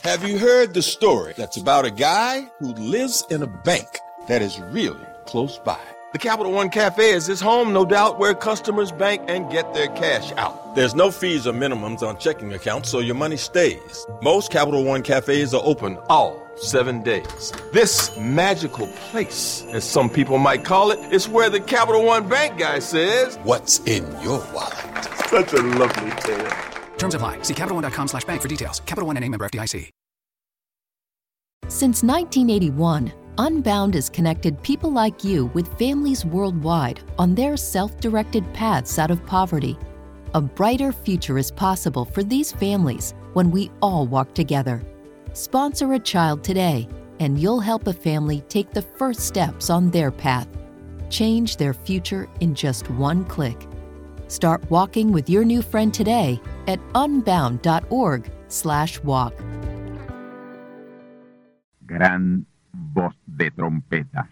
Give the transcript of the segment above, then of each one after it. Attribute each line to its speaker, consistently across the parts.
Speaker 1: Have you heard the story that's about a guy who lives in a bank that is really close by? The Capital One Cafe is his home, no doubt, where customers bank and get their cash out. There's no fees or minimums on checking accounts, so your money stays. Most Capital One Cafes are open all 7 days. This magical place, as some people might call it, is where the Capital One Bank guy says, "What's in your wallet?" Such a lovely tale.
Speaker 2: Terms apply. See CapitalOne.com/bank for details. Capital One N.A. member FDIC.
Speaker 3: Since 1981, Unbound has connected people like you with families worldwide on their self-directed paths out of poverty. A brighter future is possible for these families when we all walk together. Sponsor a child today, and you'll help a family take the first steps on their path. Change their future in just one click. Start walking with your new friend today at unbound.org/walk.
Speaker 4: Gran voz de trompeta.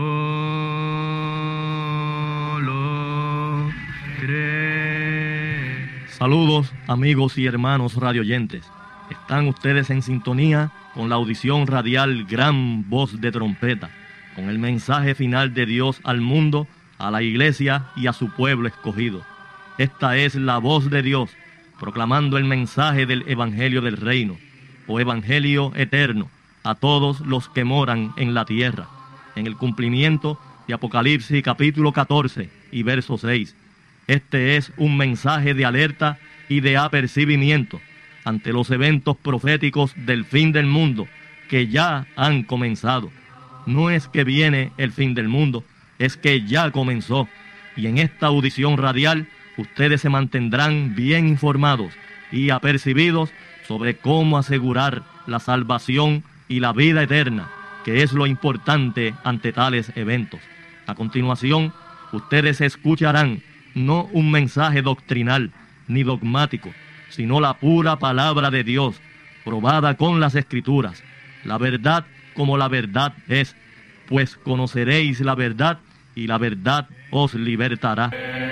Speaker 5: Saludos, amigos y hermanos radioyentes. Están ustedes en sintonía con la audición radial Gran Voz de Trompeta, con el mensaje final de Dios al mundo, a la iglesia y a su pueblo escogido. Esta es la voz de Dios, proclamando el mensaje del Evangelio del Reino, o Evangelio eterno, a todos los que moran en la tierra, en el cumplimiento de Apocalipsis capítulo 14 y verso 6. Este es un mensaje de alerta y de apercibimiento ante los eventos proféticos del fin del mundo que ya han comenzado. No es que viene el fin del mundo, es que ya comenzó. Y en esta audición radial, ustedes se mantendrán bien informados y apercibidos sobre cómo asegurar la salvación y la vida eterna, que es lo importante ante tales eventos. A continuación, ustedes escucharán no un mensaje doctrinal ni dogmático, sino la pura palabra de Dios, probada con las Escrituras, la verdad como la verdad es, pues conoceréis la verdad y la verdad os libertará.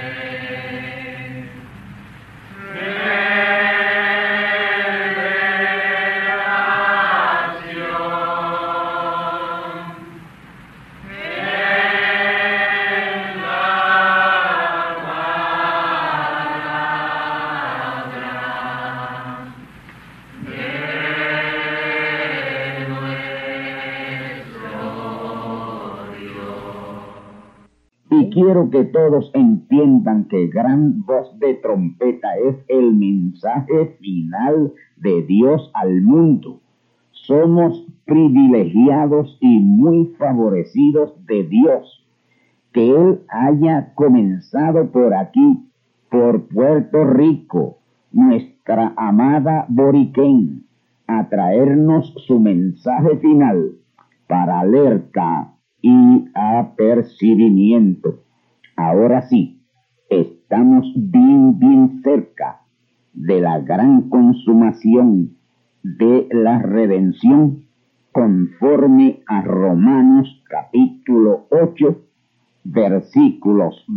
Speaker 4: Y quiero que todos entiendan que Gran Voz de Trompeta es el mensaje final de Dios al mundo. Somos privilegiados y muy favorecidos de Dios, que Él haya comenzado por aquí, por Puerto Rico, nuestra amada Boriquén, a traernos su mensaje final para alerta y apercibimiento. Ahora sí, estamos bien cerca de la gran consumación de la redención, conforme a Romanos capítulo 8, versículos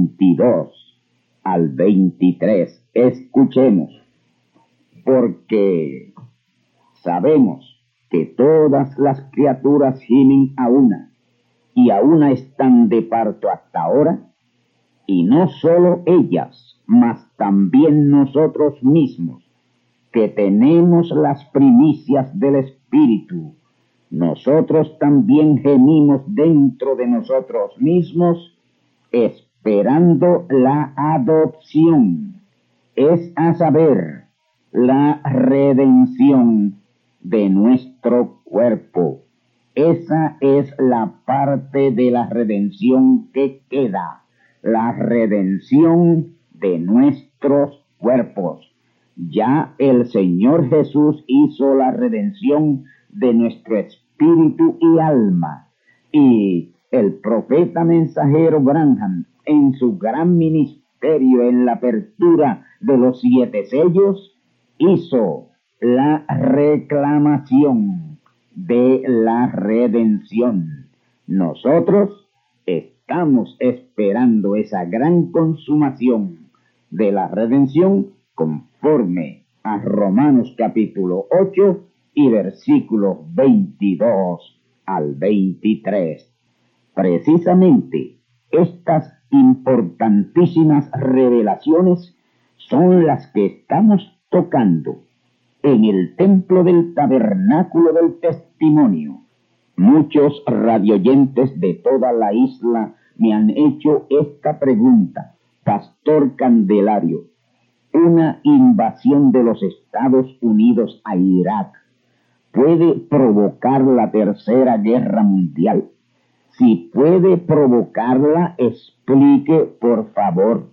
Speaker 4: 22 al 23. Escuchemos, porque sabemos que todas las criaturas gimen a una, y a una están de parto hasta ahora, y no solo ellas, mas también nosotros mismos, que tenemos las primicias del Espíritu. Nosotros también gemimos dentro de nosotros mismos, esperando la adopción, es a saber, la redención de nuestro cuerpo. Esa es la parte de la redención que queda, la redención de nuestros cuerpos. Ya el Señor Jesús hizo la redención de nuestro espíritu y alma, y el profeta mensajero Branham, en su gran ministerio en la apertura de los 7 sellos, hizo la reclamación de la redención. Nosotros estamos esperando esa gran consumación de la redención conforme a Romanos capítulo 8, y versículos 22 al 23. Precisamente estas importantísimas revelaciones son las que estamos tocando en el templo del tabernáculo del testimonio. Muchos radioyentes de toda la isla me han hecho esta pregunta: Pastor Candelario, una invasión de los Estados Unidos a Irak puede provocar la Tercera Guerra Mundial. Si puede provocarla, explique, por favor.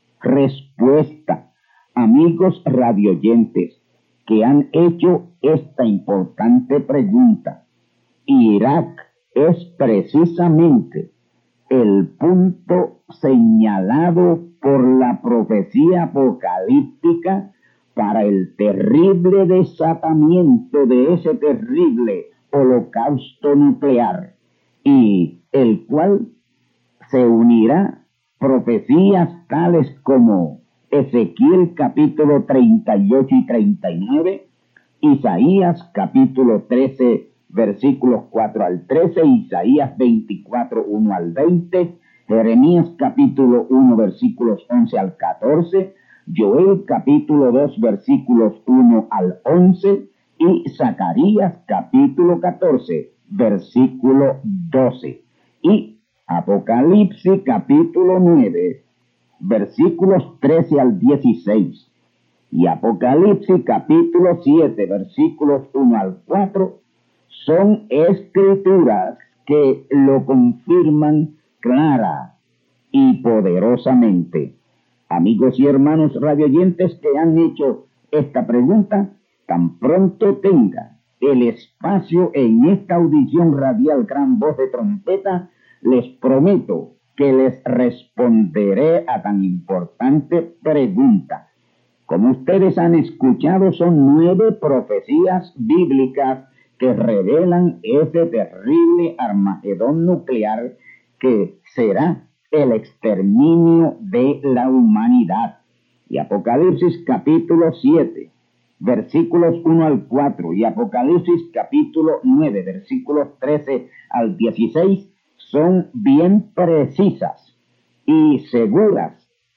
Speaker 4: Respuesta: amigos radioyentes que han hecho esta importante pregunta, Irak es precisamente el punto señalado por la profecía apocalíptica para el terrible desatamiento de ese terrible holocausto nuclear, y el cual se unirá profecías tales como Ezequiel capítulo 38 y 39, Isaías capítulo 13 versículos 4 al 13, Isaías 24, 1 al 20, Jeremías capítulo 1 versículos 11 al 14, Joel capítulo 2 versículos 1 al 11 y Zacarías capítulo 14 versículo 12 y Apocalipsis capítulo 9 versículos 13 al 16 y Apocalipsis capítulo 7 versículos 1 al 4 son escrituras que lo confirman clara y poderosamente. Amigos y hermanos radioyentes que han hecho esta pregunta, tan pronto tenga el espacio en esta audición radial Gran Voz de Trompeta, les prometo que les responderé a tan importante pregunta. Como ustedes han escuchado, son 9 profecías bíblicas que revelan ese terrible Armagedón nuclear que será el exterminio de la humanidad. Y Apocalipsis capítulo 7, versículos 1 al 4, y Apocalipsis capítulo 9, versículos 13 al 16, son bien precisas y seguras,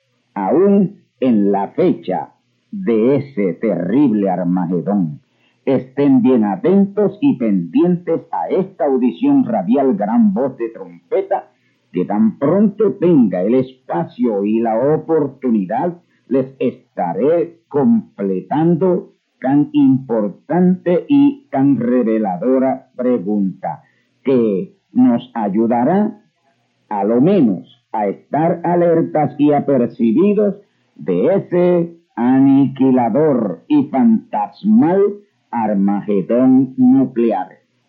Speaker 4: aún en la fecha de ese terrible Armagedón. Estén bien atentos y pendientes a esta audición radial Gran Voz de Trompeta, que tan pronto tenga el espacio y la oportunidad, les estaré completando tan importante y tan reveladora pregunta, que nos ayudará a lo menos a estar alertas y apercibidos de ese aniquilador y fantasmal Armagedón nuclear.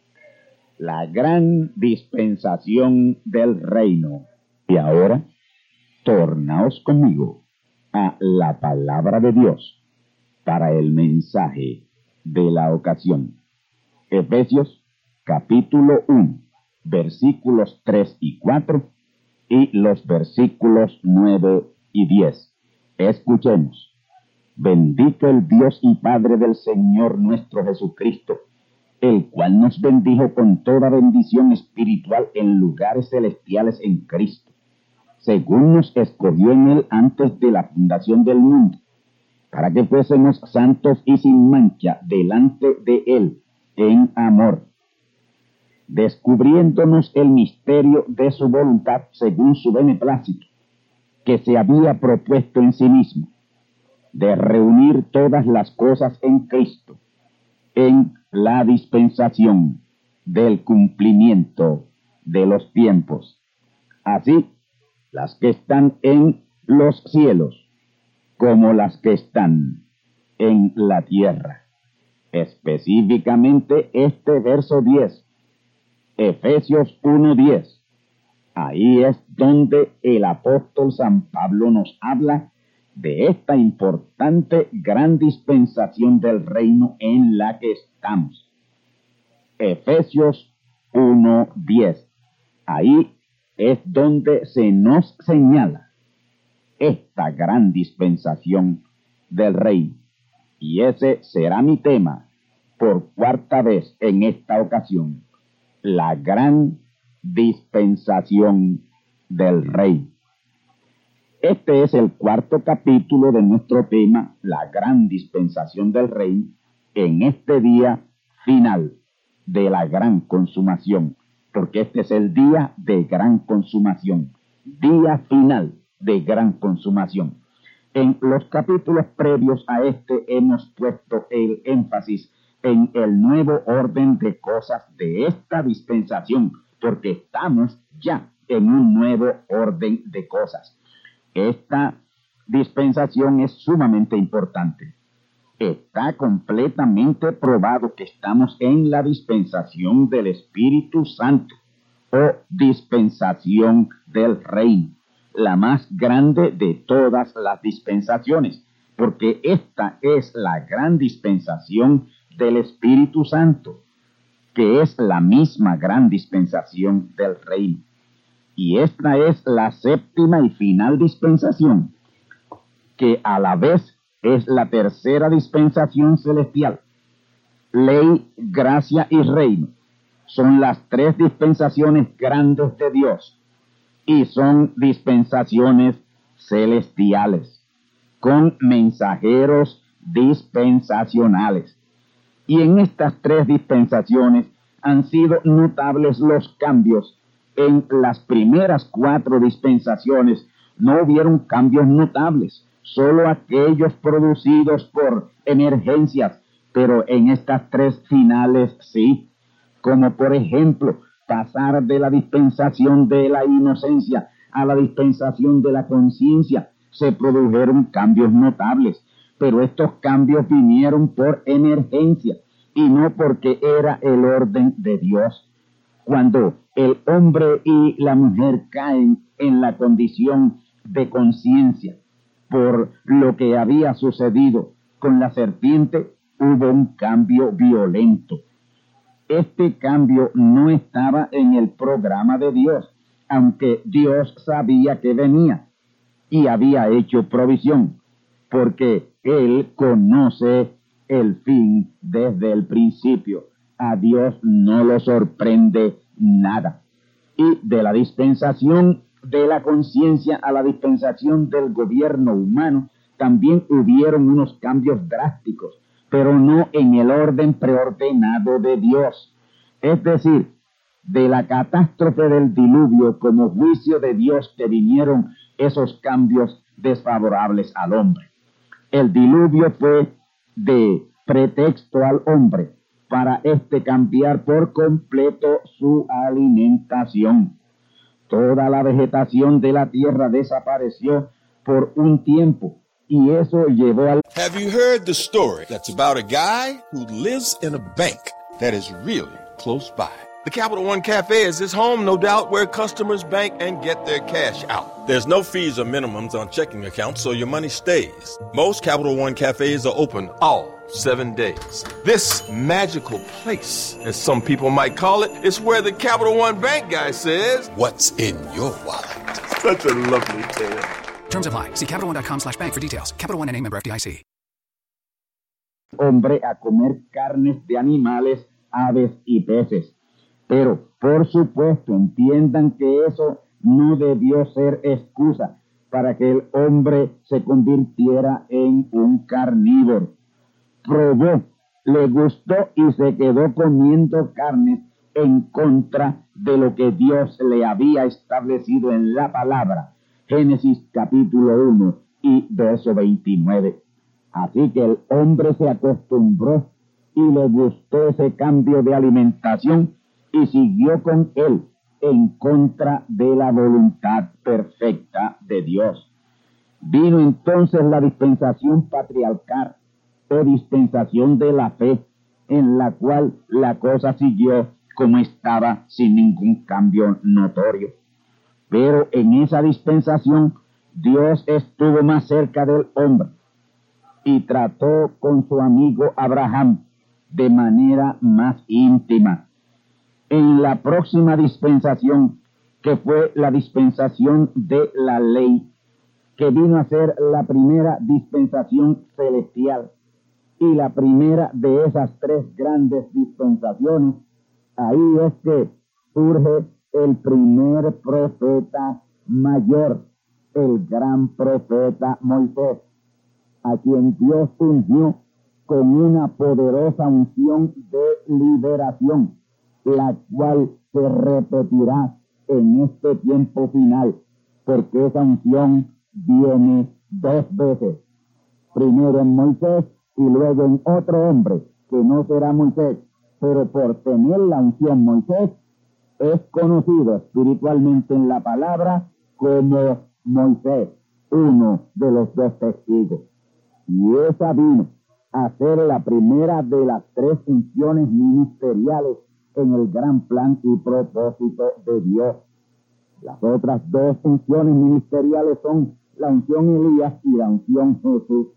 Speaker 4: La gran dispensación del reino. Y ahora, tornaos conmigo a la palabra de Dios para el mensaje de la ocasión. Efesios capítulo 1, versículos 3 y 4 y los versículos 9 y 10. Escuchemos. Bendito el Dios y Padre del Señor nuestro Jesucristo, el cual nos bendijo con toda bendición espiritual en lugares celestiales en Cristo, según nos escogió en Él antes de la fundación del mundo, para que fuésemos santos y sin mancha delante de Él en amor, descubriéndonos el misterio de su voluntad según su beneplácito, que se había propuesto en sí mismo, de reunir todas las cosas en Cristo, en la dispensación del cumplimiento de los tiempos, así las que están en los cielos como las que están en la tierra. Específicamente este verso 10, Efesios 1:10, ahí es donde el apóstol San Pablo nos habla de esta importante gran dispensación del reino en la que estamos. Efesios 1:10. Ahí es donde se nos señala esta gran dispensación del reino. Y ese será mi tema por cuarta vez en esta ocasión, la gran dispensación del Rey. Este es el cuarto capítulo de nuestro tema, la gran dispensación del Rey, en este día final de la gran consumación, porque este es el día de gran consumación, día final de gran consumación. En los capítulos previos a este hemos puesto el énfasis en el nuevo orden de cosas de esta dispensación, porque estamos ya en un nuevo orden de cosas. Esta dispensación es sumamente importante. Está completamente probado que estamos en la dispensación del Espíritu Santo o dispensación del reino, la más grande de todas las dispensaciones, porque esta es la gran dispensación del Espíritu Santo, que es la misma gran dispensación del reino. Y esta es la séptima y final dispensación, que a la vez es la tercera dispensación celestial. Ley, gracia y reino son las tres dispensaciones grandes de Dios y son dispensaciones celestiales con mensajeros dispensacionales. Y en estas tres dispensaciones han sido notables los cambios. En las primeras cuatro dispensaciones no hubieron cambios notables, solo aquellos producidos por emergencias, pero en estas tres finales sí, como por ejemplo pasar de la dispensación de la inocencia a la dispensación de la conciencia, se produjeron cambios notables, pero estos cambios vinieron por emergencia y no porque era el orden de Dios. Cuando el hombre y la mujer caen en la condición de conciencia por lo que había sucedido con la serpiente, hubo un cambio violento. Este cambio no estaba en el programa de Dios, aunque Dios sabía que venía y había hecho provisión, porque Él conoce el fin desde el principio. A Dios no lo sorprende nada. Y de la dispensación de la conciencia a la dispensación del gobierno humano, también hubieron unos cambios drásticos, pero no en el orden preordenado de Dios. Es decir, de la catástrofe del diluvio como juicio de Dios que vinieron esos cambios desfavorables al hombre. El diluvio fue de pretexto al hombre para cambiar por completo su alimentación. Toda la vegetación de la tierra desapareció por un tiempo y eso llevó al...
Speaker 1: Have you heard the story that's about a guy who lives in a bank that is really close by? The Capital One Cafe is his home, no doubt, where customers bank and get their cash out. There's no fees or minimums on checking accounts, so your money stays. Most Capital One Cafes are open all 7 days. This magical place, as some people might call it, is where the Capital One Bank guy says, "What's in your wallet?" Such a lovely tale.
Speaker 2: Terms apply. See CapitalOne.com/bank for details. Capital One N.A. member FDIC.
Speaker 4: Hombre a comer carnes de animales, aves y peces. Pero, por supuesto, entiendan que eso no debió ser excusa para que el hombre se convirtiera en un carnívoro. Probó, le gustó y se quedó comiendo carnes en contra de lo que Dios le había establecido en la palabra. Génesis capítulo 1 y verso 29. Así que el hombre se acostumbró y le gustó ese cambio de alimentación y siguió con él en contra de la voluntad perfecta de Dios. Vino entonces la dispensación patriarcal o dispensación de la fe, en la cual la cosa siguió como estaba sin ningún cambio notorio. Pero en esa dispensación Dios estuvo más cerca del hombre y trató con su amigo Abraham de manera más íntima. En la próxima dispensación, que fue la dispensación de la ley, que vino a ser la primera dispensación celestial, Y la primera de esas tres grandes dispensaciones, ahí es que surge el primer profeta mayor, el gran profeta Moisés, a quien Dios ungió con una poderosa unción de liberación, la cual se repetirá en este tiempo final, porque esa unción viene dos veces, primero en Moisés y luego en otro hombre, que no será Moisés, pero por tener la unción Moisés, es conocido espiritualmente en la palabra como Moisés, uno de los dos testigos. Y esa vino a ser la primera de las tres unciones ministeriales en el gran plan y propósito de Dios. Las otras dos unciones ministeriales son la unción Elías y la unción Jesús.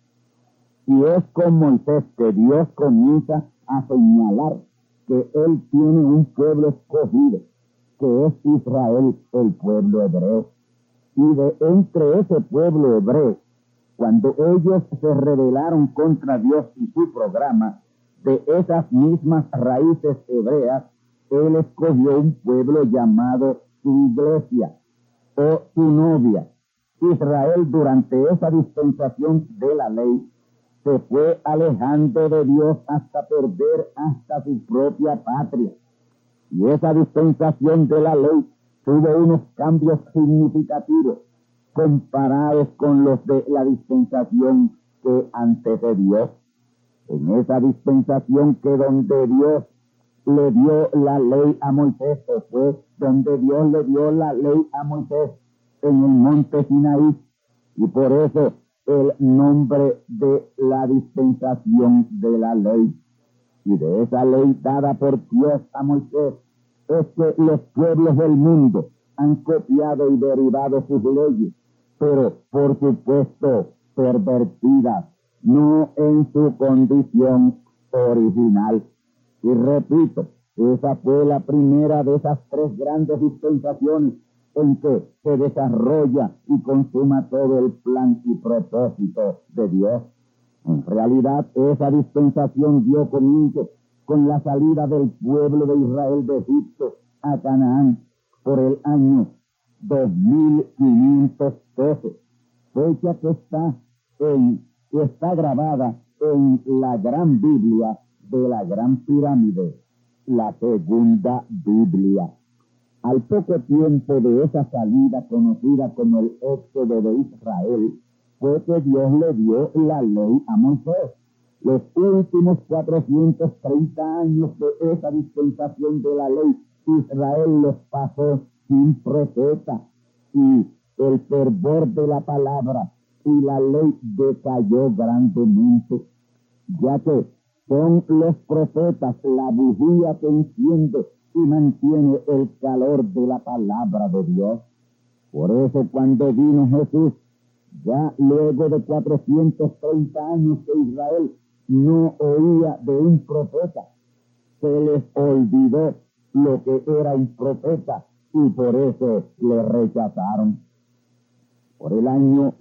Speaker 4: Y es con Moisés que Dios comienza a señalar que él tiene un pueblo escogido, que es Israel, el pueblo hebreo. Y de entre ese pueblo hebreo, cuando ellos se rebelaron contra Dios y su programa, de esas mismas raíces hebreas, él escogió un pueblo llamado su iglesia o su novia. Israel, durante esa dispensación de la ley, se fue alejando de Dios hasta perder hasta su propia patria. Y esa dispensación de la ley tuvo unos cambios significativos comparados con los de la dispensación que antecedió. En esa dispensación que donde Dios le dio la ley a Moisés, fue donde Dios le dio la ley a Moisés en el monte Sinaí, y por eso el nombre de la dispensación de la ley. Y de esa ley dada por Dios a Moisés es que los pueblos del mundo han copiado y derivado sus leyes, pero por supuesto pervertidas, no en su condición original. Y repito, esa fue la primera de esas tres grandes dispensaciones en que se desarrolla y consuma todo el plan y propósito de Dios. En realidad, esa dispensación dio comienzo con la salida del pueblo de Israel de Egipto a Canaán por el año 2512, fecha que está grabada en la gran Biblia de la Gran Pirámide, la segunda Biblia. Al poco tiempo de esa salida conocida como el Éxodo de Israel, fue que Dios le dio la ley a Moisés. Los últimos 430 años de esa dispensación de la ley, Israel los pasó sin profeta, y el fervor de la palabra y la ley decayó grandemente, ya que son los profetas la bujía que enciende y mantiene el calor de la palabra de Dios. Por eso cuando vino Jesús, ya luego de 430 años que Israel no oía de un profeta, se les olvidó lo que era un profeta y por eso le rechazaron. Por el año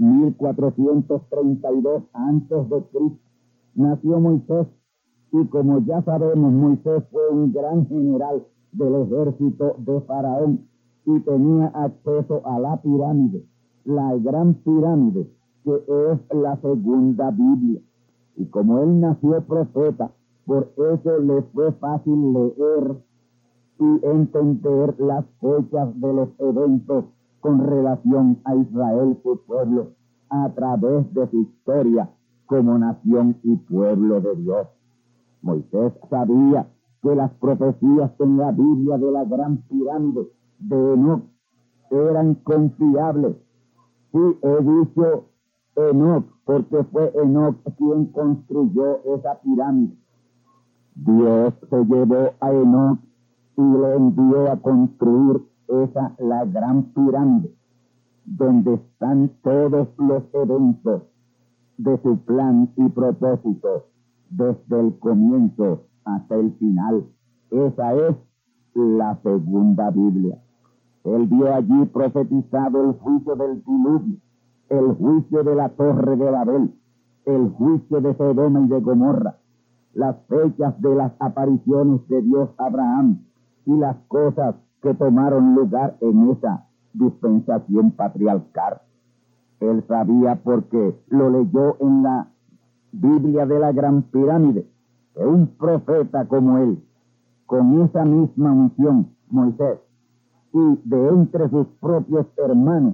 Speaker 4: 1432 antes de Cristo nació Moisés, y como ya sabemos, Moisés fue un gran general del ejército de Faraón y tenía acceso a la pirámide, la gran pirámide, que es la segunda Biblia. Y como él nació profeta, por eso le fue fácil leer y entender las fechas de los eventos con relación a Israel, su pueblo, a través de su historia como nación y pueblo de Dios. Moisés sabía que las profecías en la Biblia de la gran pirámide de Enoc eran confiables. Sí, he dicho Enoc porque fue Enoc quien construyó esa pirámide. Dios se llevó a Enoc y le envió a construir la gran pirámide, donde están todos los eventos de su plan y propósito desde el comienzo hasta el final. Esa es la segunda Biblia. Él vio allí profetizado el juicio del diluvio, el juicio de la torre de Babel, el juicio de Sodoma y de Gomorra, las fechas de las apariciones de Dios a Abraham y las cosas que tomaron lugar en esa dispensación patriarcal. Él sabía, porque lo leyó en la Biblia de la Gran Pirámide, que un profeta como él, con esa misma unción, Moisés, y de entre sus propios hermanos,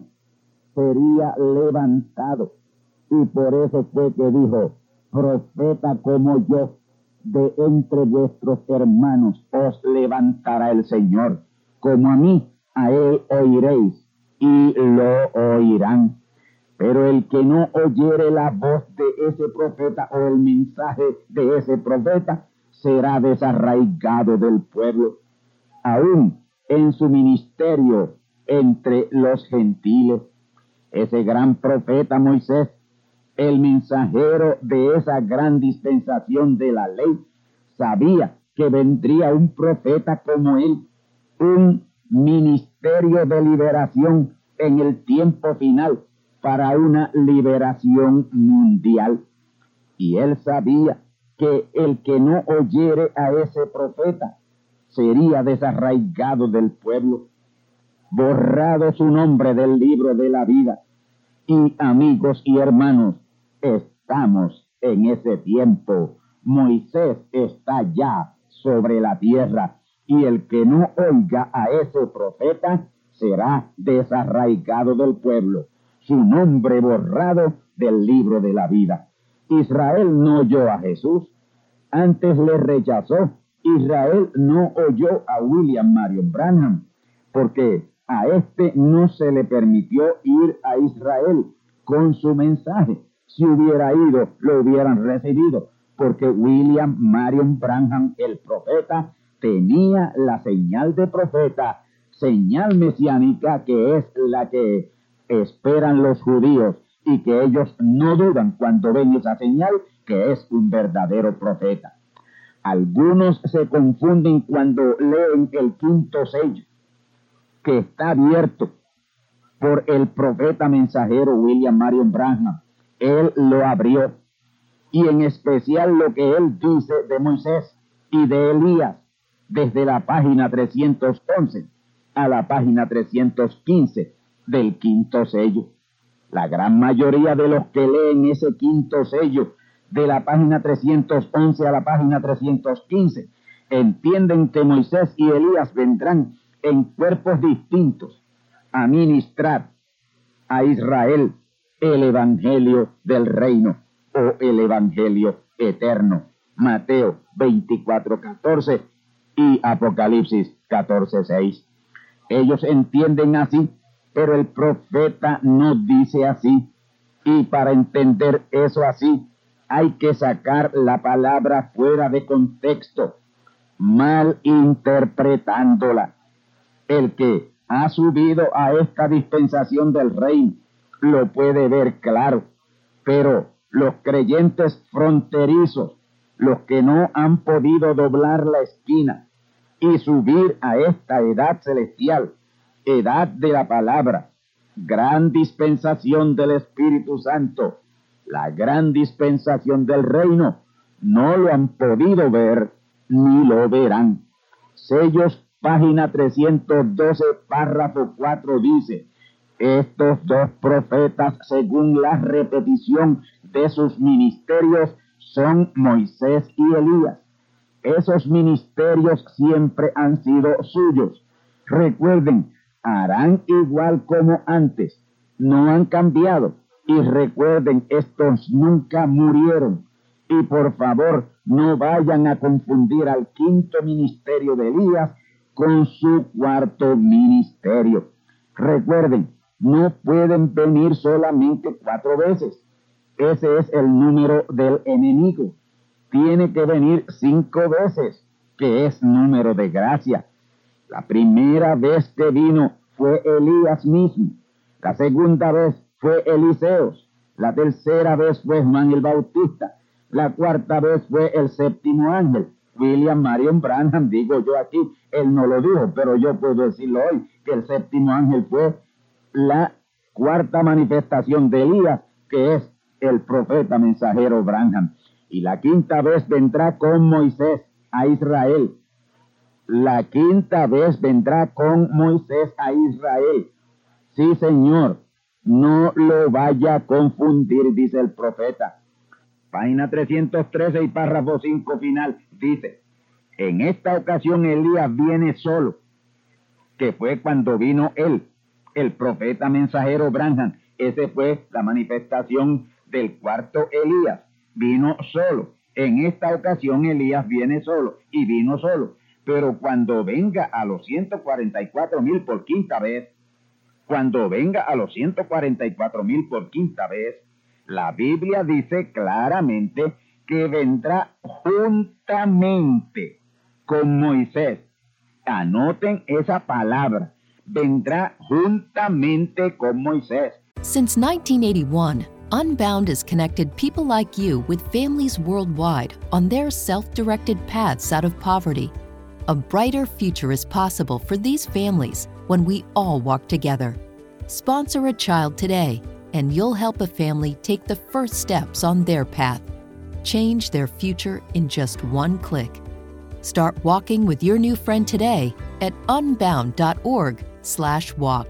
Speaker 4: sería levantado. Y por eso fue que dijo: profeta como yo, de entre vuestros hermanos os levantará el Señor, como a mí, a él oiréis, y lo oirán. Pero el que no oyere la voz de ese profeta o el mensaje de ese profeta, será desarraigado del pueblo, aún en su ministerio entre los gentiles. Ese gran profeta Moisés, el mensajero de esa gran dispensación de la ley, sabía que vendría un profeta como él, un ministerio de liberación en el tiempo final para una liberación mundial. Y él sabía que el que no oyere a ese profeta sería desarraigado del pueblo, borrado su nombre del libro de la vida. Y amigos y hermanos, estamos en ese tiempo. Moisés está ya sobre la tierra, y el que no oiga a ese profeta será desarraigado del pueblo, su nombre borrado del libro de la vida. Israel no oyó a Jesús, antes le rechazó. Israel no oyó a William Marion Branham, porque a este no se le permitió ir a Israel con su mensaje. Si hubiera ido, lo hubieran recibido, porque William Marion Branham, el profeta, tenía la señal de profeta, señal mesiánica, que es la que esperan los judíos, y que ellos no dudan cuando ven esa señal, que es un verdadero profeta. Algunos se confunden cuando leen el quinto sello, que está abierto por el profeta mensajero William Marion Branham. Él lo abrió, y en especial lo que él dice de Moisés y de Elías, desde la página 311 a la página 315 del quinto sello. La gran mayoría de los que leen ese quinto sello, de la página 311 a la página 315, entienden que Moisés y Elías vendrán en cuerpos distintos a ministrar a Israel el evangelio del reino, o el evangelio eterno. Mateo 24:14 y Apocalipsis 14:6. Ellos entienden así, pero el profeta no dice así. Y para entender eso así, hay que sacar la palabra fuera de contexto, mal interpretándola. El que ha subido a esta dispensación del reino lo puede ver claro, pero los creyentes fronterizos, los que no han podido doblar la esquina y subir a esta edad celestial, edad de la palabra, gran dispensación del Espíritu Santo, la gran dispensación del reino, no lo han podido ver ni lo verán. Sellos, página 312, párrafo 4 dice: estos dos profetas, según la repetición de sus ministerios, son Moisés y Elías. Esos ministerios siempre han sido suyos. Recuerden, harán igual como antes, no han cambiado. Y recuerden, estos nunca murieron. Y por favor, no vayan a confundir al quinto ministerio de Elías con su cuarto ministerio. Recuerden, no pueden venir solamente 4 veces. Ese es el número del enemigo. Tiene que venir 5 veces, que es número de gracia. La primera vez que vino fue Elías mismo. La segunda vez fue Eliseos. La tercera vez fue Juan el Bautista. La cuarta vez fue el séptimo ángel, William Marion Branham. Digo yo aquí, él no lo dijo, pero yo puedo decirlo hoy, que el séptimo ángel fue la cuarta manifestación de Elías, que es el profeta mensajero Branham. Y la quinta vez vendrá con Moisés a Israel. La quinta vez vendrá con Moisés a Israel. Sí, Señor, no lo vaya a confundir, dice el profeta. Página 313 y párrafo 5 final dice: en esta ocasión Elías viene solo, que fue cuando vino él, el profeta mensajero Branham. Esa fue la manifestación del cuarto Elías. Vino solo. En esta ocasión Elías viene solo y vino solo. Pero cuando venga a los 144,000 por quinta vez, cuando venga a los 144,000 por quinta vez, la Biblia dice claramente que vendrá juntamente con Moisés. Anoten esa palabra. Vendrá juntamente con Moisés.
Speaker 3: Since 1981, Unbound has connected people like you with families worldwide on their self-directed paths out of poverty. A brighter future is possible for these families when we all walk together. Sponsor a child today, and you'll help a family take the first steps on their path. Change their future in just one click. Start walking with your new friend today at unbound.org/walk.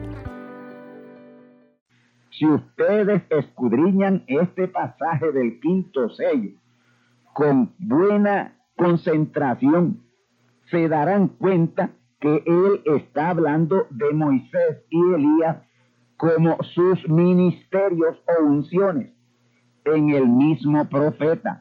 Speaker 4: Si ustedes escudriñan este pasaje del quinto sello con buena concentración, se darán cuenta que él está hablando de Moisés y Elías como sus ministerios o unciones en el mismo profeta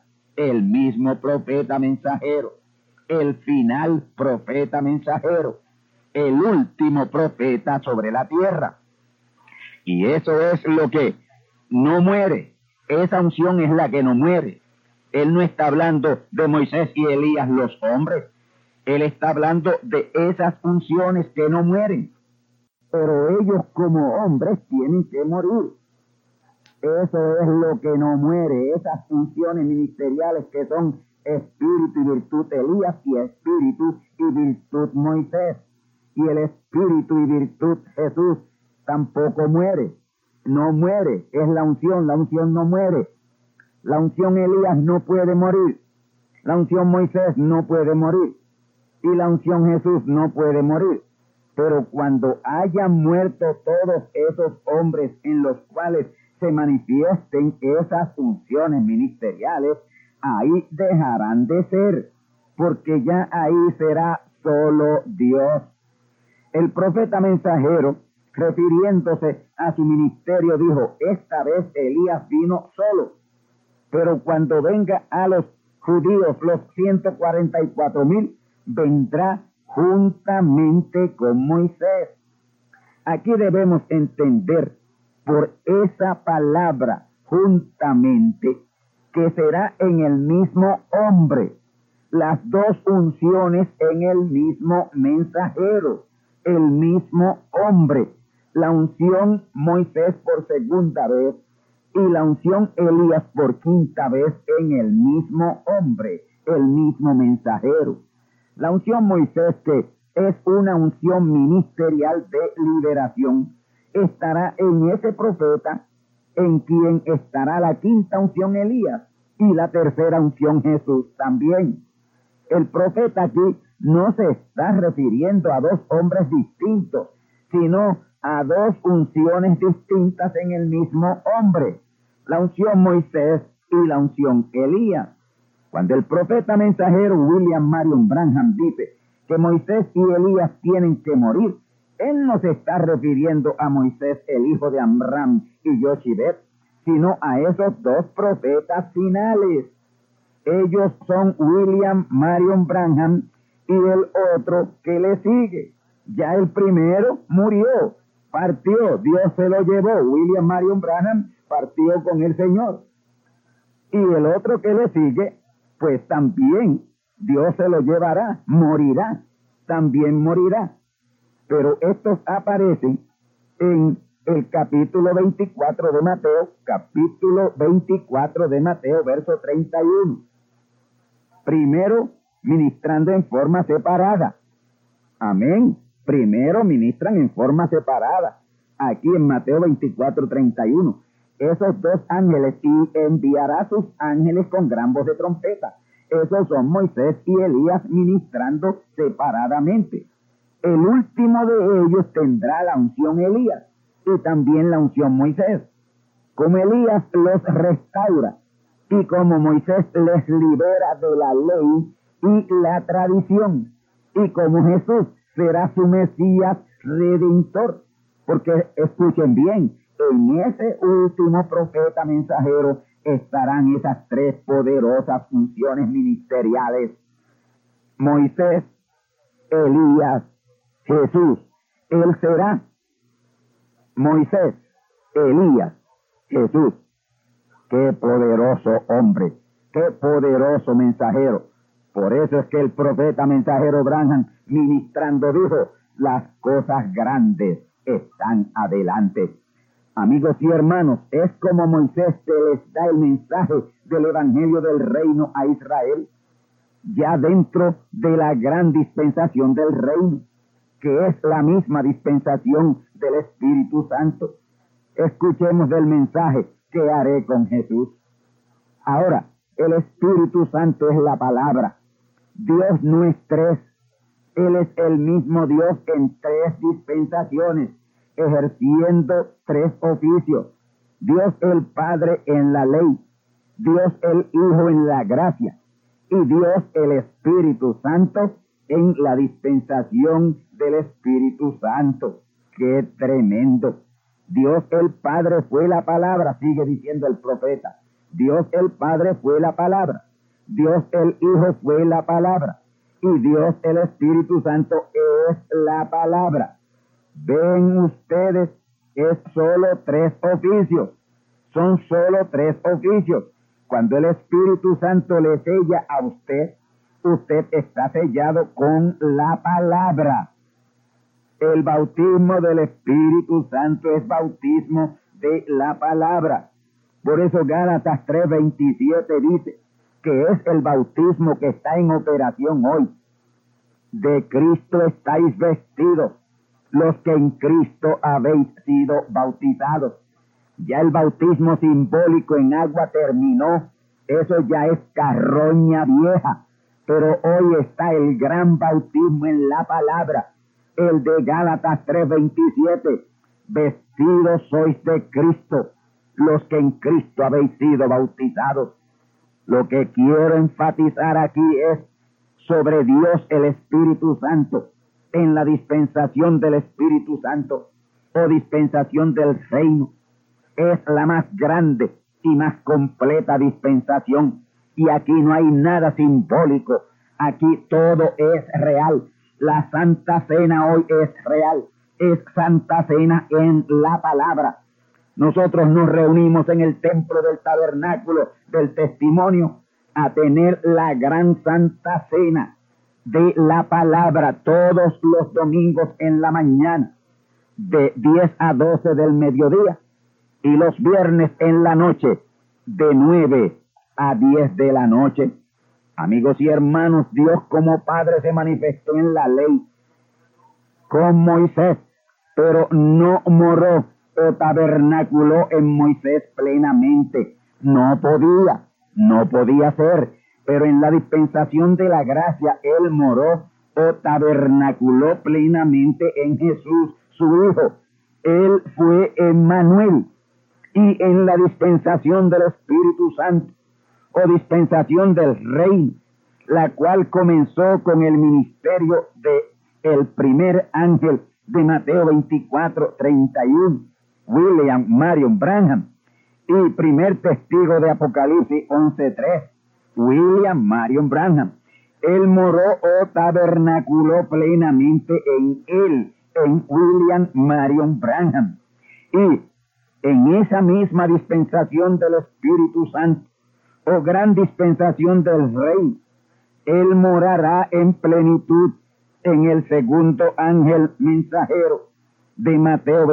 Speaker 4: mensajero, el final profeta mensajero, el último profeta sobre la tierra. Y eso es lo que no muere. Esa unción es la que no muere. Él no está hablando de Moisés y Elías los hombres. Él está hablando de esas unciones que no mueren. Pero ellos como hombres tienen que morir. Eso es lo que no muere. Esas funciones ministeriales que son espíritu y virtud Elías y espíritu y virtud Moisés. Y el espíritu y virtud Jesús tampoco muere. No muere. Es la unción no muere. La unción Elías no puede morir. La unción Moisés no puede morir. Y la unción Jesús no puede morir. Pero cuando hayan muerto todos esos hombres en los cuales se manifiesten esas unciones ministeriales, ahí dejarán de ser, porque ya ahí será solo Dios. El profeta mensajero, refiriéndose a su ministerio, dijo: esta vez Elías vino solo, pero cuando venga a los judíos, los 144,000, vendrá juntamente con Moisés. Aquí debemos entender por esa palabra juntamente que será en el mismo hombre, las dos unciones en el mismo mensajero, el mismo hombre, la unción Moisés por segunda vez y la unción Elías por quinta vez en el mismo hombre, el mismo mensajero. La unción Moisés, que es una unción ministerial de liberación, estará en ese profeta, en quien estará la quinta unción Elías y la tercera unción Jesús también. El profeta aquí no se está refiriendo a dos hombres distintos, sino a dos unciones distintas en el mismo hombre, la unción Moisés y la unción Elías. Cuando el profeta mensajero William Marion Branham dice que Moisés y Elías tienen que morir, él no se está refiriendo a Moisés, el hijo de Amram y Yochibet, sino a esos dos profetas finales. Ellos son William Marion Branham y el otro que le sigue. Ya el primero murió, partió, Dios se lo llevó. William Marion Branham partió con el Señor. Y el otro que le sigue, pues también Dios se lo llevará, morirá, también morirá. Pero estos aparecen en el capítulo 24 de Mateo, verso 31. Primero, ministrando en forma separada. Amén. Primero ministran en forma separada. Aquí en Mateo 24, 31. esos dos ángeles, y enviará sus ángeles con gran voz de trompeta. Esos son Moisés y Elías ministrando separadamente. El último de ellos tendrá la unción Elías y también la unción Moisés. Como Elías los restaura y como Moisés les libera de la ley y la tradición, y como Jesús será su Mesías redentor. Porque escuchen bien, en ese último profeta mensajero estarán esas tres poderosas funciones ministeriales: Moisés, Elías, Jesús. Él será Moisés, Elías, Jesús. Qué poderoso hombre, qué poderoso mensajero. Por eso es que el profeta mensajero Branham, ministrando, dijo: las cosas grandes están adelante. Amigos y hermanos, es como Moisés que les da el mensaje del evangelio del reino a Israel, ya dentro de la gran dispensación del reino, que es la misma dispensación del Espíritu Santo. Escuchemos del mensaje que haré con Jesús. Ahora, el Espíritu Santo es la palabra. Dios no es tres. Él es el mismo Dios en tres dispensaciones, ejerciendo tres oficios. Dios el Padre en la ley, Dios el Hijo en la gracia, y Dios el Espíritu Santo en la dispensación del Espíritu Santo. ¡Qué tremendo! Dios el Padre fue la palabra, sigue diciendo el profeta. Dios el Padre fue la palabra, Dios el Hijo fue la palabra, y Dios el Espíritu Santo es la palabra. Ven ustedes, es solo tres oficios, son solo tres oficios. Cuando el Espíritu Santo le sella a usted, usted está sellado con la palabra. El bautismo del Espíritu Santo es bautismo de la palabra. Por eso Gálatas 3:27 dice que es el bautismo que está en operación hoy. De Cristo estáis vestidos, los que en Cristo habéis sido bautizados. Ya el bautismo simbólico en agua terminó, eso ya es carroña vieja, pero hoy está el gran bautismo en la palabra, el de Gálatas 3:27, vestidos sois de Cristo, los que en Cristo habéis sido bautizados. Lo que quiero enfatizar aquí es sobre Dios el Espíritu Santo, en la dispensación del Espíritu Santo, o dispensación del reino. Es la más grande y más completa dispensación, y aquí no hay nada simbólico, aquí todo es real. La Santa Cena hoy es real, es Santa Cena en la palabra. Nosotros nos reunimos en el templo del tabernáculo del testimonio a tener la gran Santa Cena de la palabra todos los domingos en la mañana, de 10 a 12 del mediodía, y los viernes en la noche, de 9 a 10 de la noche. Amigos y hermanos, Dios como Padre se manifestó en la ley con Moisés, pero no moró o tabernaculó en Moisés plenamente. No podía ser, pero en la dispensación de la gracia Él moró o tabernaculó plenamente en Jesús, su Hijo. Él fue Emmanuel. Y en la dispensación del Espíritu Santo, o dispensación del reino, la cual comenzó con el ministerio de el primer ángel de Mateo 24:31, William Marion Branham, y primer testigo de Apocalipsis 11:3, William Marion Branham. Él moró o tabernaculó plenamente en él, en William Marion Branham. Y en esa misma dispensación del Espíritu Santo, o gran dispensación del Rey, Él morará en plenitud en el segundo ángel mensajero de Mateo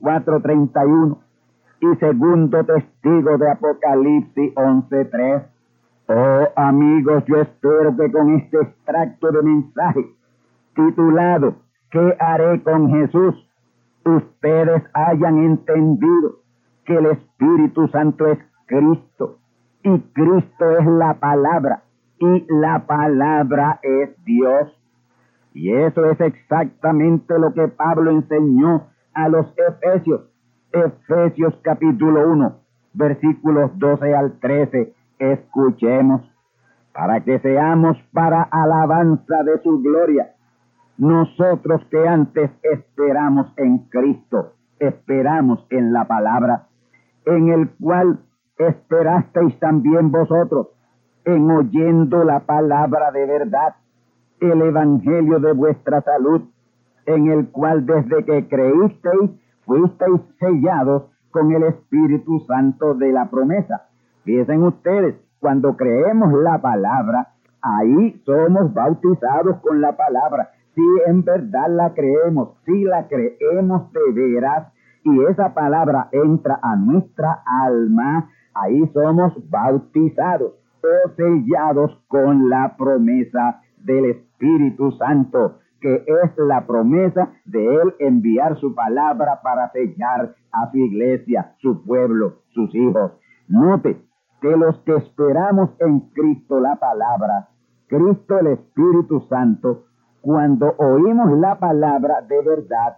Speaker 4: 24:31 y segundo testigo de Apocalipsis 11:3. Oh amigos, yo espero que con este extracto de mensaje titulado ¿Qué haré con Jesús?, ustedes hayan entendido que el Espíritu Santo es Cristo, y Cristo es la palabra, y la palabra es Dios. Y eso es exactamente lo que Pablo enseñó a los Efesios. Efesios capítulo 1, versículos 12 al 13. Escuchemos, para que seamos para alabanza de su gloria, nosotros que antes esperamos en Cristo, esperamos en la palabra, en el cual esperasteis también vosotros, en oyendo la palabra de verdad, el evangelio de vuestra salud, en el cual desde que creísteis, fuisteis sellados con el Espíritu Santo de la promesa. Fíjense ustedes, cuando creemos la palabra, ahí somos bautizados con la palabra. Si en verdad la creemos, si la creemos de veras, y esa palabra entra a nuestra alma, ahí somos bautizados o sellados con la promesa del Espíritu Santo, que es la promesa de Él enviar su palabra para sellar a su iglesia, su pueblo, sus hijos. Note que los que esperamos en Cristo la palabra, Cristo el Espíritu Santo, cuando oímos la palabra de verdad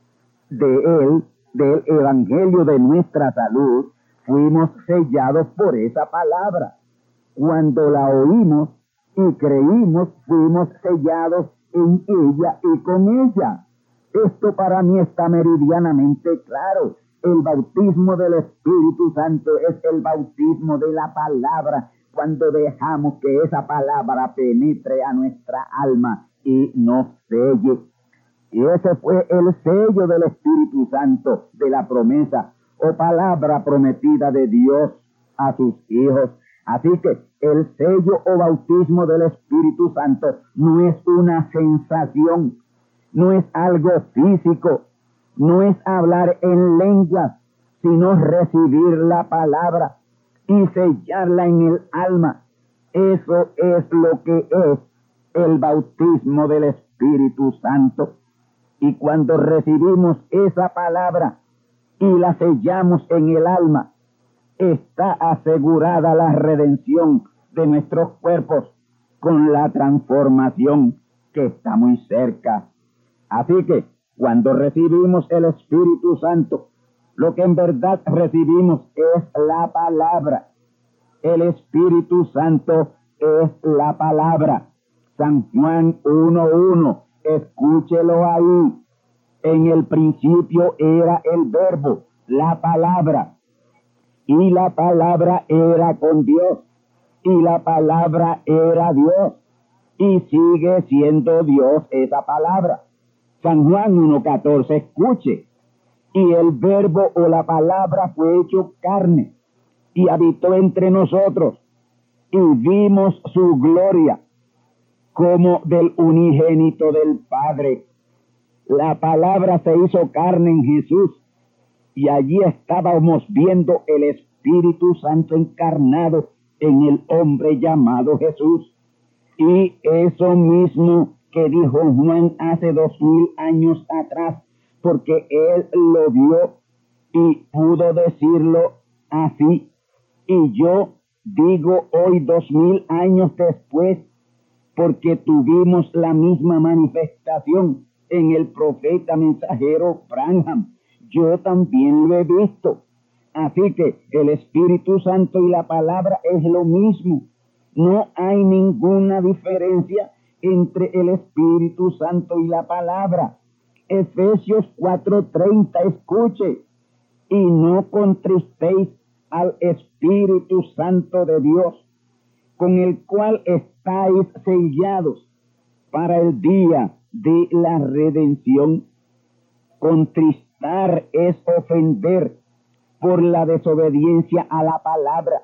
Speaker 4: de Él, del evangelio de nuestra salud, fuimos sellados por esa palabra. Cuando la oímos y creímos, fuimos sellados en ella y con ella. Esto para mí está meridianamente claro. El bautismo del Espíritu Santo es el bautismo de la palabra, cuando dejamos que esa palabra penetre a nuestra alma y nos selle. Y ese fue el sello del Espíritu Santo, de la promesa o palabra prometida de Dios a sus hijos. Así que el sello o bautismo del Espíritu Santo no es una sensación, no es algo físico, no es hablar en lenguas, sino recibir la palabra y sellarla en el alma. Eso es lo que es el bautismo del Espíritu Santo. Y cuando recibimos esa palabra y la sellamos en el alma, está asegurada la redención de nuestros cuerpos con la transformación que está muy cerca. Así que cuando recibimos el Espíritu Santo, lo que en verdad recibimos es la palabra. El Espíritu Santo es la palabra. San Juan 1:1, escúchelo ahí. En el principio era el Verbo, la palabra. Y la palabra era con Dios, y la palabra era Dios, y sigue siendo Dios esa palabra. San Juan 1:14, escuche, y el Verbo o la palabra fue hecho carne, y habitó entre nosotros, y vimos su gloria, como del unigénito del Padre. La palabra se hizo carne en Jesús, y allí estábamos viendo el Espíritu Santo encarnado en el hombre llamado Jesús. Y eso mismo que dijo Juan hace 2000 años atrás, porque él lo vio y pudo decirlo así. Y yo digo hoy 2000 años después, porque tuvimos la misma manifestación en el profeta mensajero Branham. Yo también lo he visto. Así que el Espíritu Santo y la palabra es lo mismo. No hay ninguna diferencia entre el Espíritu Santo y la palabra. Efesios 4:30, escuche. Y no contristéis al Espíritu Santo de Dios, con el cual estáis sellados para el día de la redención. Contristar es ofender por la desobediencia a la palabra,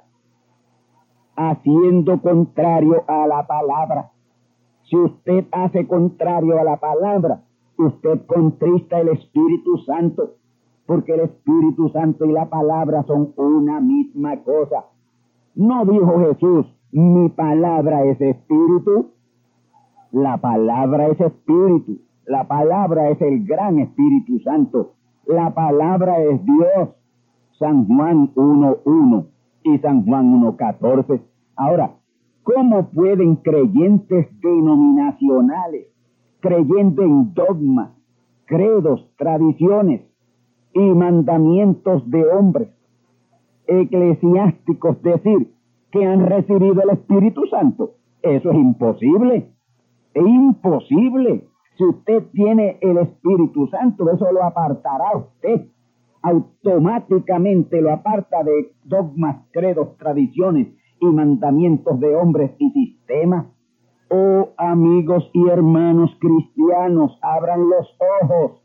Speaker 4: haciendo contrario a la palabra. Si usted hace contrario a la palabra, usted contrista el Espíritu Santo, porque el Espíritu Santo y la palabra son una misma cosa. ¿No dijo Jesús, mi palabra es espíritu? La palabra es espíritu. La palabra es el gran Espíritu Santo. La palabra es Dios. San Juan 1:1 y San Juan 1:14. Ahora, ¿cómo pueden creyentes denominacionales, creyendo en dogmas, credos, tradiciones y mandamientos de hombres eclesiásticos decir que han recibido el Espíritu Santo? Eso es imposible. Es imposible. Si usted tiene el Espíritu Santo, eso lo apartará a usted. Automáticamente lo aparta de dogmas, credos, tradiciones y mandamientos de hombres y sistemas. Oh, amigos y hermanos cristianos, abran los ojos,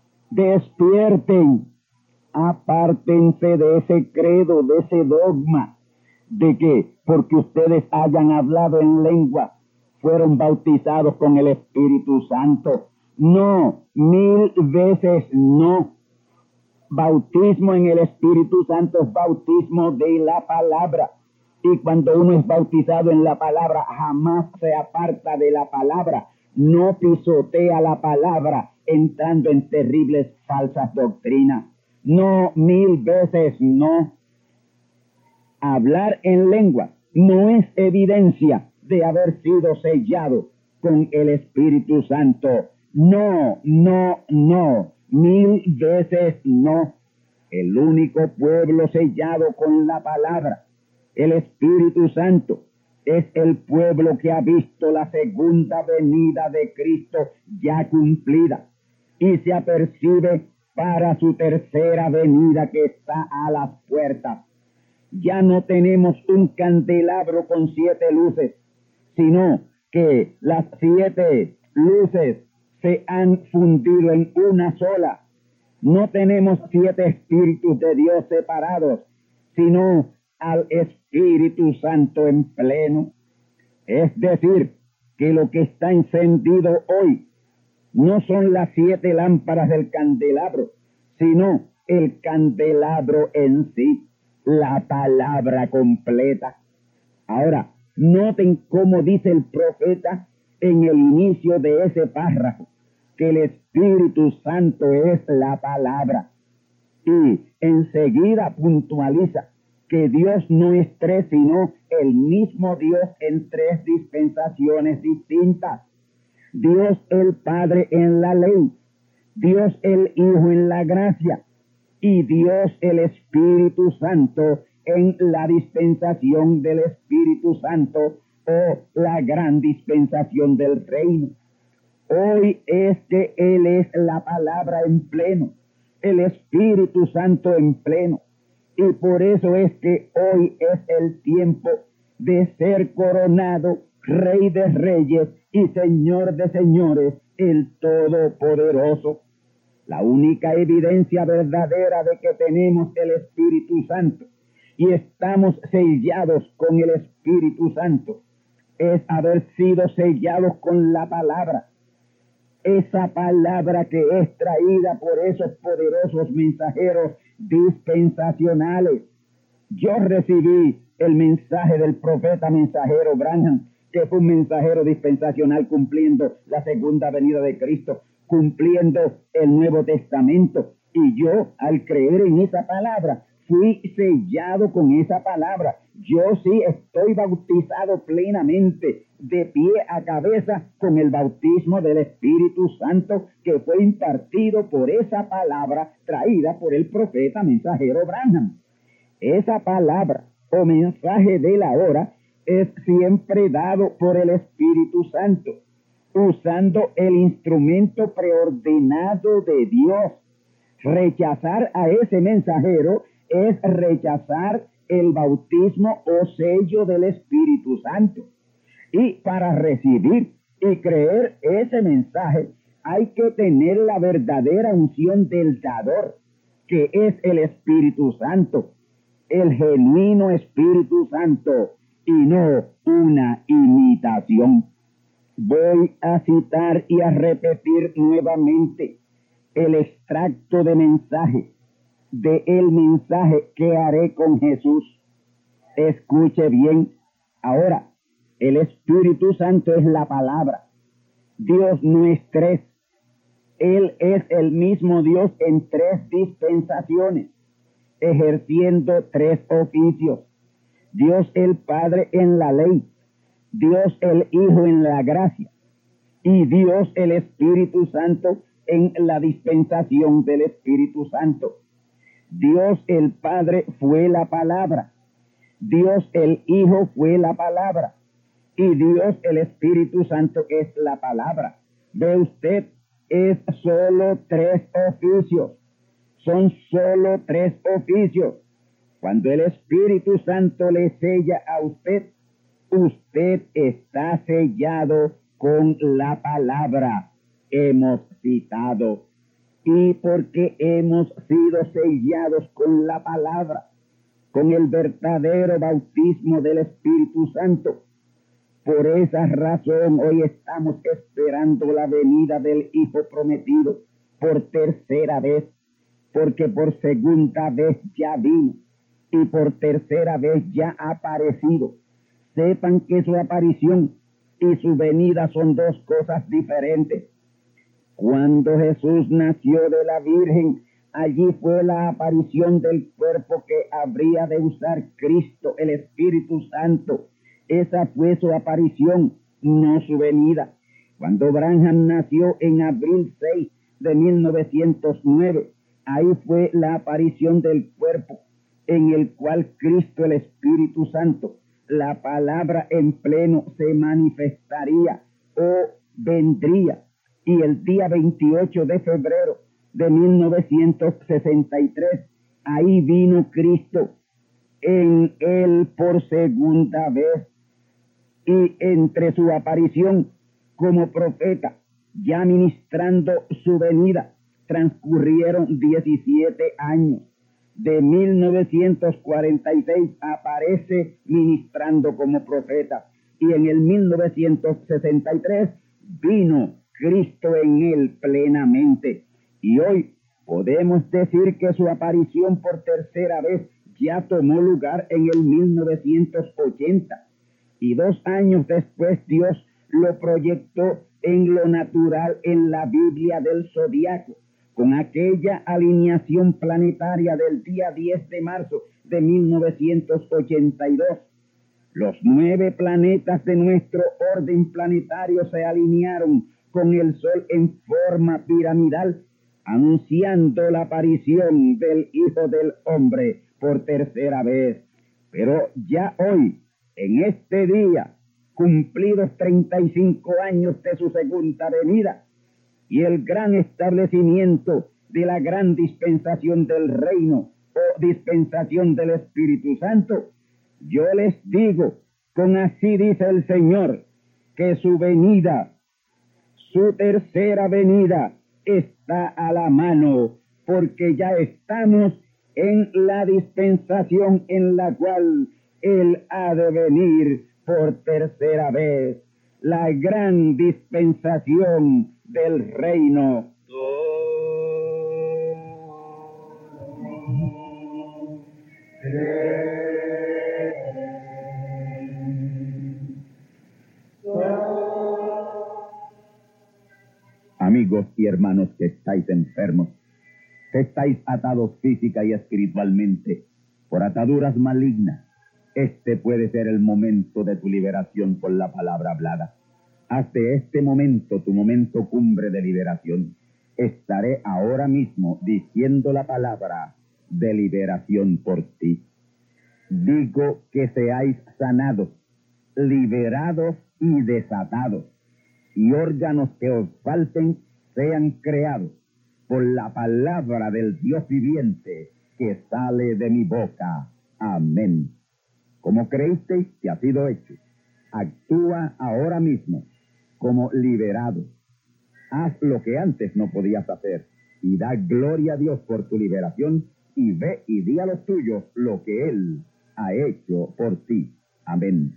Speaker 4: despierten, apártense de ese credo, de ese dogma, de que porque ustedes hayan hablado en lengua, fueron bautizados con el Espíritu Santo. No, 1000 veces no. Bautismo en el Espíritu Santo es bautismo de la palabra. Y cuando uno es bautizado en la palabra, jamás se aparta de la palabra. No pisotea la palabra entrando en terribles falsas doctrinas. No, 1000 veces no. Hablar en lengua no es evidencia de haber sido sellado con el Espíritu Santo. No, no, no. 1000 veces no. El único pueblo sellado con la palabra, el Espíritu Santo, es el pueblo que ha visto la segunda venida de Cristo ya cumplida y se apercibe para su tercera venida que está a las puertas. Ya no tenemos un candelabro con 7 luces, sino que las 7 luces se han fundido en una sola. No tenemos 7 espíritus de Dios separados, sino al Espíritu Santo en pleno. Es decir, que lo que está encendido hoy no son las 7 lámparas del candelabro, sino el candelabro en sí, la palabra completa. Ahora, noten cómo dice el profeta en el inicio de ese párrafo, que el Espíritu Santo es la palabra. Y enseguida puntualiza que Dios no es 3, sino el mismo Dios en 3 dispensaciones distintas. Dios el Padre en la ley, Dios el Hijo en la gracia y Dios el Espíritu Santo en la dispensación del Espíritu Santo o la gran dispensación del reino. Hoy es que Él es la palabra en pleno, el Espíritu Santo en pleno. Y por eso es que hoy es el tiempo de ser coronado Rey de Reyes y Señor de Señores, el Todopoderoso. La única evidencia verdadera de que tenemos el Espíritu Santo y estamos sellados con el Espíritu Santo es haber sido sellados con la palabra. Esa palabra que es traída por esos poderosos mensajeros dispensacionales. Yo recibí el mensaje del profeta mensajero Branham, que fue un mensajero dispensacional cumpliendo la segunda venida de Cristo, cumpliendo el Nuevo Testamento. Y yo, al creer en esa palabra, fui sellado con esa palabra. Yo sí estoy bautizado plenamente, de pie a cabeza, con el bautismo del Espíritu Santo que fue impartido por esa palabra traída por el profeta mensajero Branham. Esa palabra o mensaje de la hora es siempre dado por el Espíritu Santo, usando el instrumento preordenado de Dios. Rechazar a ese mensajero es rechazar el bautismo o sello del Espíritu Santo. Y para recibir y creer ese mensaje hay que tener la verdadera unción del dador, que es el Espíritu Santo, el genuino Espíritu Santo, y no una imitación. Voy a citar y a repetir nuevamente el extracto de mensaje, de el mensaje que haré con Jesús. Escuche bien. Ahora, el Espíritu Santo es la palabra. Dios no es 3. Él es el mismo Dios en 3 dispensaciones. ejerciendo tres oficios: Dios el Padre en la ley, Dios el Hijo en la gracia y Dios el Espíritu Santo en la dispensación del Espíritu Santo. Dios el Padre fue la palabra, Dios el Hijo fue la palabra y Dios el Espíritu Santo es la palabra. Ve usted, es solo tres oficios, son solo tres oficios. Cuando el Espíritu Santo le sella a usted, usted está sellado con la palabra. Hemos citado. Y porque hemos sido sellados con la palabra, con el verdadero bautismo del Espíritu Santo, por esa razón hoy estamos esperando la venida del Hijo prometido por tercera vez, porque por segunda vez ya vino y por tercera vez ya ha aparecido. Sepan que su aparición y su venida son dos cosas diferentes. Cuando Jesús nació de la Virgen, allí fue la aparición del cuerpo que habría de usar Cristo, el Espíritu Santo. Esa fue su aparición, no su venida. Cuando Branham nació en abril 6 de 1909, ahí fue la aparición del cuerpo, en el cual Cristo, el Espíritu Santo, la palabra en pleno, se manifestaría o vendría. Y el día 28 de febrero de 1963, ahí vino Cristo en él por segunda vez. Y entre su aparición como profeta, ya ministrando su venida, transcurrieron 17 años. De 1946 aparece ministrando como profeta y en el 1963 vino Cristo en él plenamente. Y hoy podemos decir que su aparición por tercera vez ya tomó lugar en el 1980. Y 2 años después Dios lo proyectó en lo natural en la Biblia del zodiaco, con aquella alineación planetaria del día 10 de marzo de 1982. Los 9 planetas de nuestro orden planetario se alinearon con el Sol en forma piramidal, anunciando la aparición del Hijo del Hombre por tercera vez. Pero ya hoy, en este día, cumplidos 35 años de su segunda venida, y el gran establecimiento de la gran dispensación del reino o dispensación del Espíritu Santo, yo les digo, con así dice el Señor, que su venida, su tercera venida, está a la mano, porque ya estamos en la dispensación en la cual Él ha de venir por tercera vez, la gran dispensación del reino. Amigos y hermanos que estáis enfermos, que estáis atados física y espiritualmente por ataduras malignas, este puede ser el momento de tu liberación por la palabra hablada. Hasta este momento, tu momento cumbre de liberación. Estaré ahora mismo diciendo la palabra de liberación por ti. Digo que seáis sanados, liberados y desatados, y órganos que os falten sean creados por la palabra del Dios viviente que sale de mi boca. Amén. Como creísteis que ha sido hecho, actúa ahora mismo como liberado. Haz lo que antes no podías hacer y da gloria a Dios por tu liberación y ve y di a los tuyos lo que Él ha hecho por ti. Amén.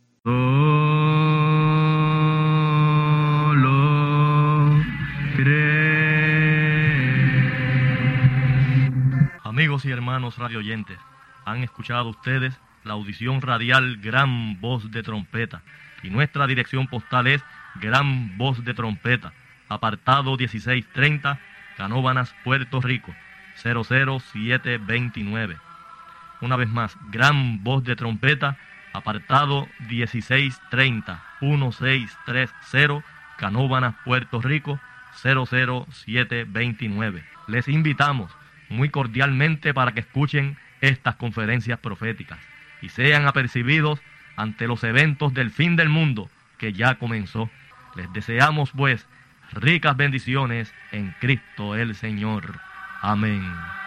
Speaker 5: Amigos y hermanos radioyentes, han escuchado ustedes la audición radial Gran Voz de Trompeta, y nuestra dirección postal es Gran Voz de Trompeta, apartado 1630, Canóvanas, Puerto Rico, 00729. Una vez más, Gran Voz de Trompeta, apartado 1630-1630, Canóvanas, Puerto Rico, 00729. Les invitamos muy cordialmente para que escuchen estas conferencias proféticas y sean apercibidos ante los eventos del fin del mundo que ya comenzó. Les deseamos, pues, ricas bendiciones en Cristo el Señor. Amén.